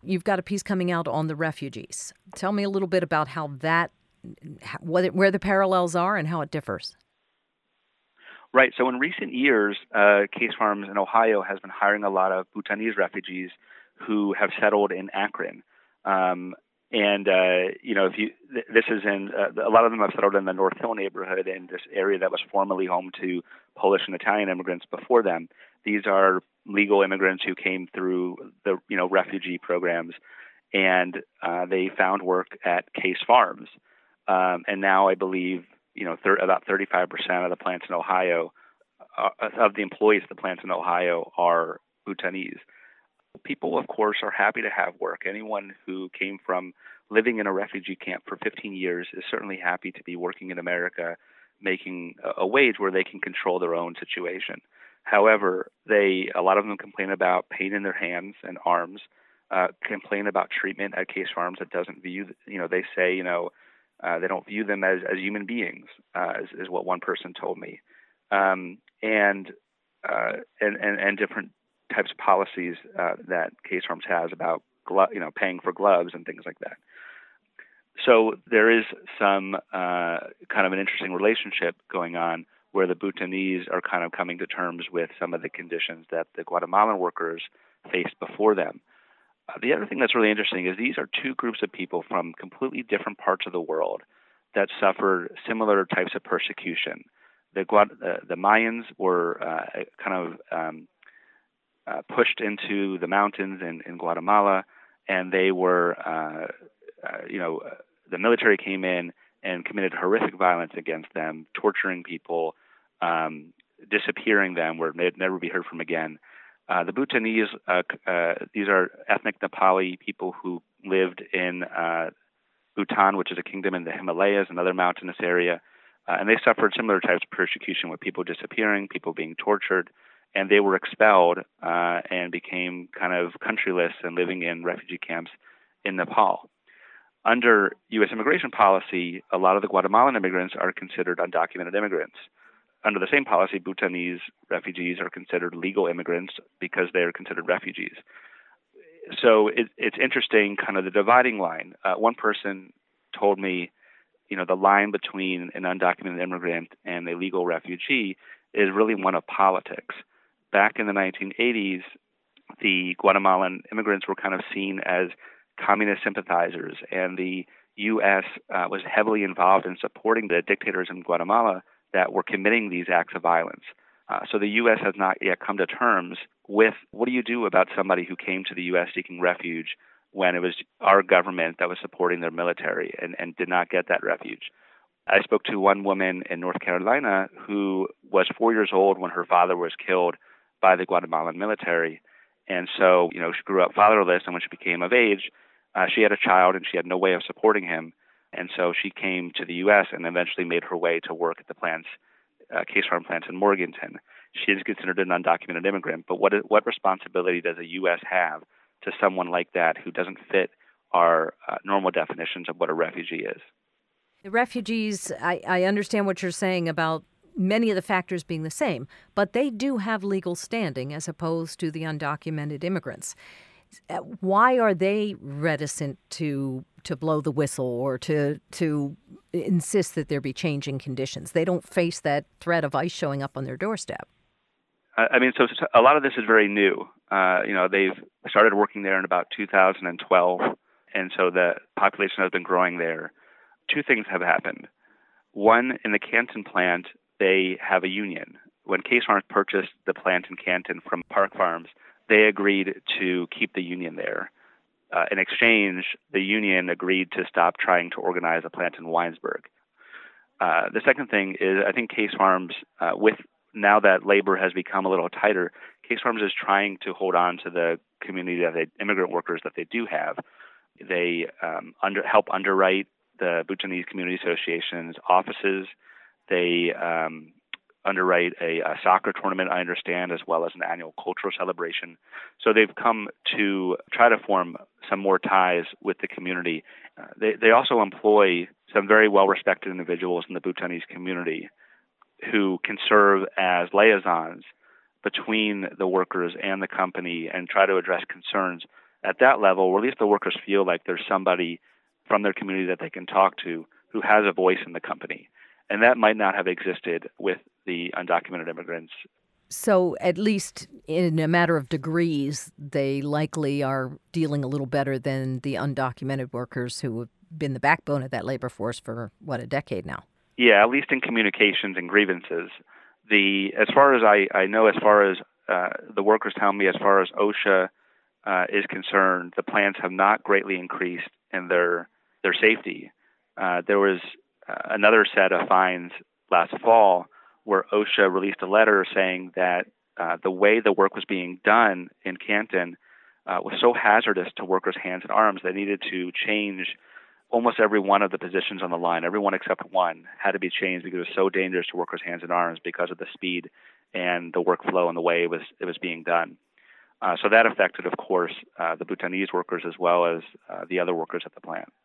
You've got a piece coming out on the refugees. Tell me a little bit about where the parallels are and how it differs. Right. So in recent years, Case Farms in Ohio has been hiring a lot of Bhutanese refugees who have settled in Akron. And if this is in a lot of them have settled in the North Hill neighborhood, in this area that was formerly home to Polish and Italian immigrants before them. These are legal immigrants who came through the refugee programs, and they found work at Case Farms. And now I believe about 35% of the plants in Ohio, of the employees at the plants in Ohio, are Bhutanese. People, of course, are happy to have work. Anyone who came from living in a refugee camp for 15 years is certainly happy to be working in America, making a wage where they can control their own situation. However, a lot of them complain about pain in their hands and arms, complain about treatment at Case Farms that doesn't view, they say, they don't view them as human beings, is what one person told me, and different types of policies that Case Farms has about paying for gloves and things like that. So there is some kind of an interesting relationship going on where the Bhutanese are kind of coming to terms with some of the conditions that the Guatemalan workers faced before them. The other thing that's really interesting is these are two groups of people from completely different parts of the world that suffered similar types of persecution. The Mayans were pushed into the mountains in Guatemala, and they were, the military came in and committed horrific violence against them, torturing people, disappearing them where they'd never be heard from again. The Bhutanese, these are ethnic Nepali people who lived in Bhutan, which is a kingdom in the Himalayas, another mountainous area, and they suffered similar types of persecution with people disappearing, people being tortured, and they were expelled and became kind of countryless and living in refugee camps in Nepal. Under U.S. immigration policy, a lot of the Guatemalan immigrants are considered undocumented immigrants. Under the same policy, Bhutanese refugees are considered legal immigrants because they are considered refugees. So it's interesting, kind of the dividing line. One person told me, the line between an undocumented immigrant and a legal refugee is really one of politics. Back in the 1980s, the Guatemalan immigrants were kind of seen as communist sympathizers, and the U.S. was heavily involved in supporting the dictators in Guatemala that were committing these acts of violence. So the U.S. has not yet come to terms with what do you do about somebody who came to the U.S. seeking refuge when it was our government that was supporting their military and did not get that refuge. I spoke to one woman in North Carolina who was 4 years old when her father was killed by the Guatemalan military. And so, she grew up fatherless, and when she became of age, she had a child and she had no way of supporting him. And so she came to the U.S. and eventually made her way to work at the plants, Case Farm plants in Morganton. She is considered an undocumented immigrant, but what responsibility does the U.S. have to someone like that who doesn't fit our normal definitions of what a refugee is? The refugees, I understand what you're saying about many of the factors being the same, but they do have legal standing as opposed to the undocumented immigrants. Why are they reticent to blow the whistle or to insist that there be changing conditions? They don't face that threat of ICE showing up on their doorstep. So a lot of this is very new. They've started working there in about 2012, and so the population has been growing there. Two things have happened. One, in the Canton plant, they have a union. When Case Farms purchased the plant in Canton from Park Farms, they agreed to keep the union there. In exchange, the union agreed to stop trying to organize a plant in Winesburg. The second thing is, I think Case Farms, now that labor has become a little tighter, Case Farms is trying to hold on to the community of the immigrant workers that they do have. They help underwrite the Bhutanese Community Association's offices. They underwrite a soccer tournament, I understand, as well as an annual cultural celebration. So they've come to try to form some more ties with the community. They also employ some very well-respected individuals in the Bhutanese community who can serve as liaisons between the workers and the company and try to address concerns at that level, or at least the workers feel like there's somebody from their community that they can talk to who has a voice in the company. And that might not have existed with the undocumented immigrants. So at least in a matter of degrees, they likely are dealing a little better than the undocumented workers who have been the backbone of that labor force for, a decade now. Yeah, at least in communications and grievances. As far as I know, as far as the workers tell me, as far as OSHA is concerned, the plants have not greatly increased in their safety. There was another set of fines last fall where OSHA released a letter saying that the way the work was being done in Canton was so hazardous to workers' hands and arms, they needed to change almost every one of the positions on the line. Everyone except one had to be changed because it was so dangerous to workers' hands and arms because of the speed and the workflow and the way it was being done. So that affected, of course, the Bhutanese workers as well as the other workers at the plant.